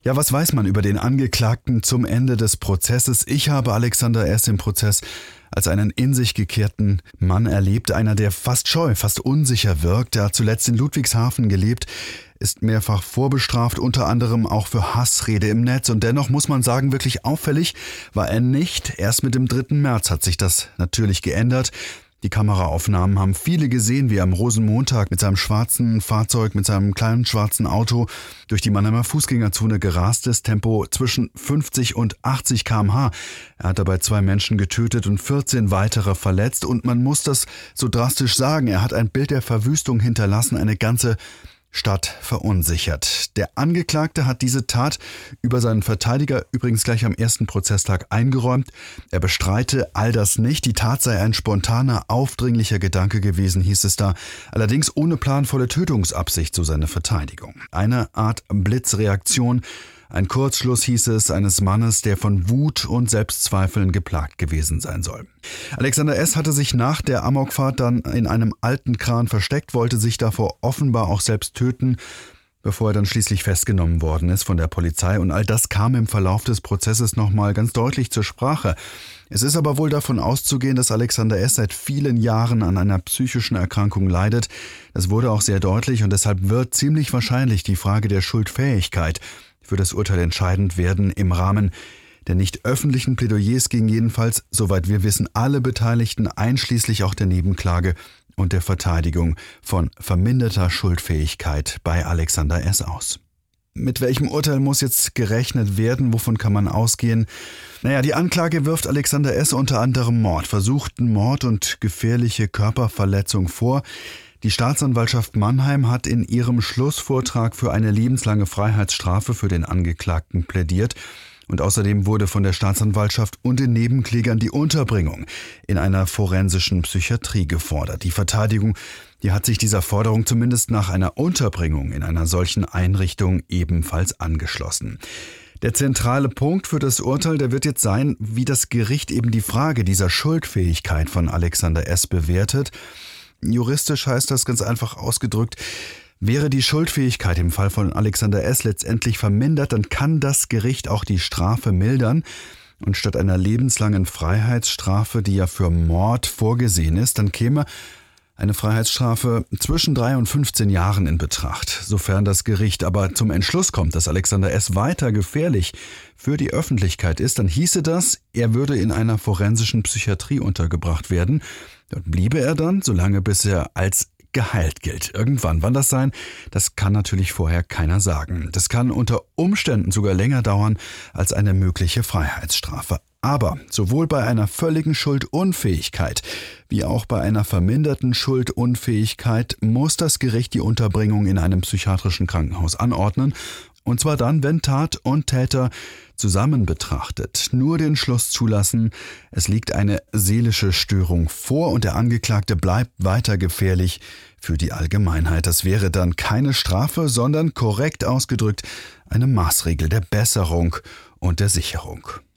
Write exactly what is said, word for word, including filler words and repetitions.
Ja, was weiß man über den Angeklagten zum Ende des Prozesses? Ich habe Alexander S. im Prozess als einen in sich gekehrten Mann erlebt, einer, der fast scheu, fast unsicher wirkt. Er hat zuletzt in Ludwigshafen gelebt, ist mehrfach vorbestraft, unter anderem auch für Hassrede im Netz. Und dennoch muss man sagen, wirklich auffällig war er nicht. Erst mit dem dritten März hat sich das natürlich geändert. Die Kameraaufnahmen haben viele gesehen, wie er am Rosenmontag mit seinem schwarzen Fahrzeug, mit seinem kleinen schwarzen Auto durch die Mannheimer Fußgängerzone gerast ist. Tempo zwischen fünfzig und achtzig Kilometer pro Stunde. Er hat dabei zwei Menschen getötet und vierzehn weitere verletzt. Und man muss das so drastisch sagen, er hat ein Bild der Verwüstung hinterlassen, eine ganze Stadt verunsichert. Der Angeklagte hat diese Tat über seinen Verteidiger übrigens gleich am ersten Prozesstag eingeräumt. Er bestreite all das nicht. Die Tat sei ein spontaner, aufdringlicher Gedanke gewesen, hieß es da. Allerdings ohne planvolle Tötungsabsicht, so seine Verteidigung. Eine Art Blitzreaktion. Ein Kurzschluss, hieß es, eines Mannes, der von Wut und Selbstzweifeln geplagt gewesen sein soll. Alexander S. hatte sich nach der Amokfahrt dann in einem alten Kran versteckt, wollte sich davor offenbar auch selbst töten, bevor er dann schließlich festgenommen worden ist von der Polizei. Und all das kam im Verlauf des Prozesses nochmal ganz deutlich zur Sprache. Es ist aber wohl davon auszugehen, dass Alexander S. seit vielen Jahren an einer psychischen Erkrankung leidet. Das wurde auch sehr deutlich und deshalb wird ziemlich wahrscheinlich die Frage der Schuldfähigkeit für das Urteil entscheidend werden. Im Rahmen der nicht öffentlichen Plädoyers gingen jedenfalls, soweit wir wissen, alle Beteiligten, einschließlich auch der Nebenklage und der Verteidigung, von verminderter Schuldfähigkeit bei Alexander S. aus. Mit welchem Urteil muss jetzt gerechnet werden? Wovon kann man ausgehen? Naja, die Anklage wirft Alexander S. unter anderem Mord, versuchten Mord und gefährliche Körperverletzung vor. Die Staatsanwaltschaft Mannheim hat in ihrem Schlussvortrag für eine lebenslange Freiheitsstrafe für den Angeklagten plädiert. Und außerdem wurde von der Staatsanwaltschaft und den Nebenklägern die Unterbringung in einer forensischen Psychiatrie gefordert. Die Verteidigung, die hat sich dieser Forderung zumindest nach einer Unterbringung in einer solchen Einrichtung ebenfalls angeschlossen. Der zentrale Punkt für das Urteil, der wird jetzt sein, wie das Gericht eben die Frage dieser Schuldfähigkeit von Alexander S. bewertet. Juristisch heißt das ganz einfach ausgedrückt, wäre die Schuldfähigkeit im Fall von Alexander S. letztendlich vermindert, dann kann das Gericht auch die Strafe mildern. Und statt einer lebenslangen Freiheitsstrafe, die ja für Mord vorgesehen ist, dann käme eine Freiheitsstrafe zwischen drei und fünfzehn Jahren in Betracht. Sofern das Gericht aber zum Entschluss kommt, dass Alexander S. weiter gefährlich für die Öffentlichkeit ist, dann hieße das, er würde in einer forensischen Psychiatrie untergebracht werden. Dort bliebe er dann, solange bis er als geheilt gilt. Irgendwann, wann das sein, das kann natürlich vorher keiner sagen. Das kann unter Umständen sogar länger dauern als eine mögliche Freiheitsstrafe. Aber sowohl bei einer völligen Schuldunfähigkeit wie auch bei einer verminderten Schuldunfähigkeit muss das Gericht die Unterbringung in einem psychiatrischen Krankenhaus anordnen. Und zwar dann, wenn Tat und Täter zusammen betrachtet nur den Schluss zulassen, es liegt eine seelische Störung vor und der Angeklagte bleibt weiter gefährlich für die Allgemeinheit. Das wäre dann keine Strafe, sondern korrekt ausgedrückt eine Maßregel der Besserung und der Sicherung.